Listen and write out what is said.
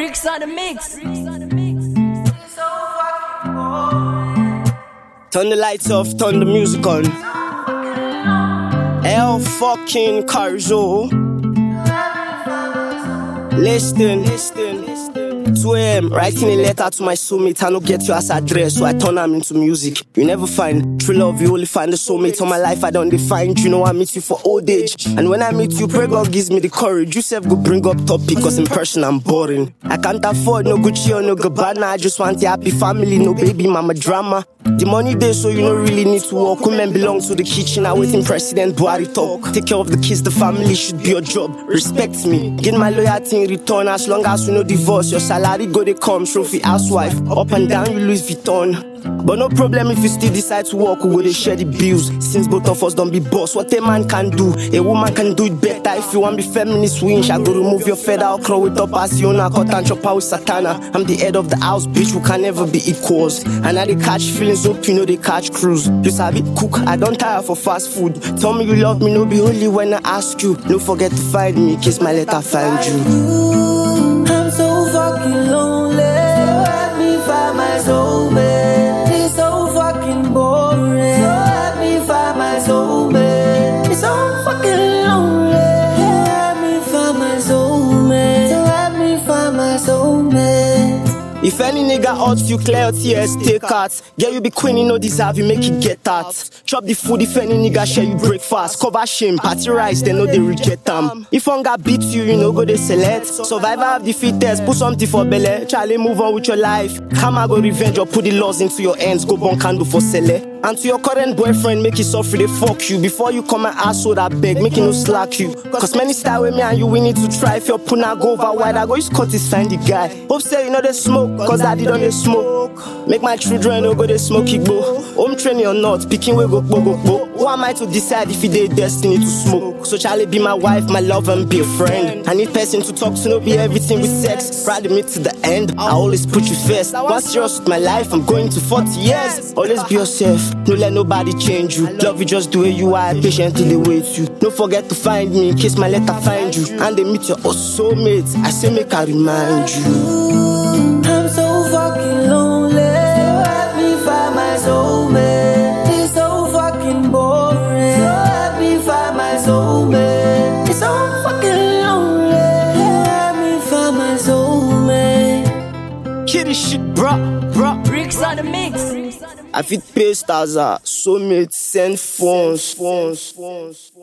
Bricks on the mix. Turn the lights off, turn the music on. El fucking Carzo. Listen. 2 a.m. writing a letter to my soulmate. I no get your ass address, so I turn them into music. You never find true love, you only find the soulmate. All my life I don't define. You know I meet you for old age, and when I meet you, pray God gives me the courage. You self go bring up topic, cause in person I'm boring. I can't afford no Gucci or no Gabbana. I just want a happy family, no baby mama drama. The money there, so you don't really need to work. Women belong to the kitchen, I wait in President Buhari talk. Take care of the kids, the family should be your job. Respect me, get my loyalty in return. As long as we no divorce, your salary go they come. Trophy housewife, up and down you Louis Vuitton. But no problem if you still decide to work, we go they share the bills. Since both of us don't be boss, what a man can do, a woman can do it better. If you want be feminist winch, I go remove your feather, I'll crawl with up as you know, cut and chop out with Satana. I'm the head of the house, bitch, we can never be equals. And I they catch feelings, hope you know they catch cruise. You sabi cook, I don't tire for fast food. Tell me you love me, no be only when I ask you. Don't forget to find me, kiss my letter, find you. I'm so fucking lonely. Let me find my soulmate. It's so fucking boring. Let me find my soulmate. It's so fucking lonely. Let me find my soulmate. Let me find my soulmate. If any nigga hurts you, clear your tears, take out. Girl, you be queen, you no deserve, you make it get out. Chop the food, if any nigga share you breakfast. Cover shame, party rice, they know they reject them. If hunger beat you, you know go they select. Survivor of the fittest, put something for belly. Charlie, move on with your life. Come and go revenge or put the laws into your hands. Go burn candle for sele. And to your current boyfriend, make it suffer, they fuck you. Before you come and ask so that beg, make it no slack you. Cause many style with me and you, we need to try. If your puna go over wide, I go use cut this find the guy. Hope say you know they smoke, cause daddy don't they smoke. Make my children no go they smoke go. Home training or not, picking we go. Who am I to decide if it they destiny to smoke? So Charlie be my wife, my love and be a friend. I need person to talk to, no be everything with sex. Ride me to the end, I always put you first. Once serious with my life, I'm going to 40 years. Always be yourself. No let nobody change you. Love you just the way you are, patiently they wait you. Don't forget to find me in case my letter find you. And they meet your soulmates, I say make I remind you. I'm so fucking lonely. Let me find my soulmate. It's so fucking boring. Let me find my soulmate. It's so fucking lonely. Let me find my soulmate. Kitty shit, bruh. Bricks on the mix. I fit pay stars, soulmates, send phones.